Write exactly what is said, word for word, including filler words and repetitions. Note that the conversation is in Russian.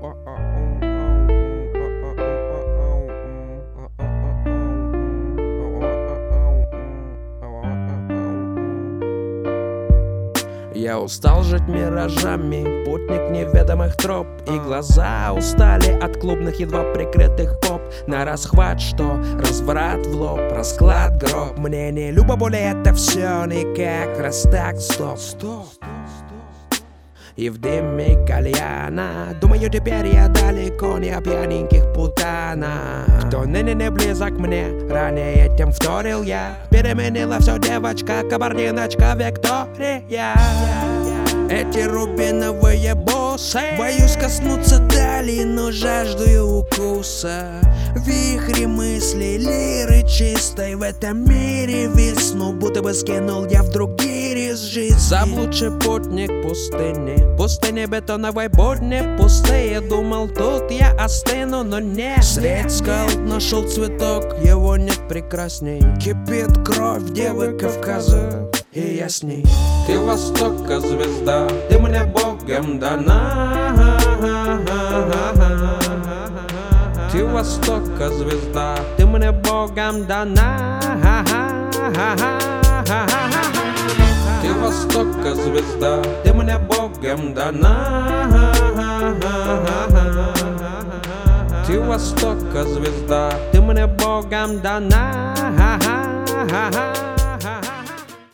Я устал жить миражами, путник неведомых троп, и глаза устали от клубных едва прикрытых поп. На расхват, что разврат в лоб, расклад гроб. Мне не любо более это все никак, раз так, стоп, стоп. И в дыме кальяна думаю, теперь я далеко не о пьяненьких путанах. Кто ныне не близок мне, ранее этим вторил я. Переменила все девочка, кабардиночка Виктория. Эти рубиновые боссы, боюсь коснуться дали, но жаждую укуса. Вихри мыслей, лиры чистой, в этом мире весну будто бы скинул я вдруг гирь из жизни. Заблудший путник пустыни, пустыни бетоновой будни пустые. Думал, тут я остыну, но нет. Средь скал нашел цветок, его нет прекрасней. Кипит кровь девы Кавказа, и я с ней. Ты востока звезда, ты мне Богом дана. Ты востока звезда, ты мне Богом дана. Ты востока звезда, ты мне Богом дана. Ты востока звезда, ты мне Богом дана.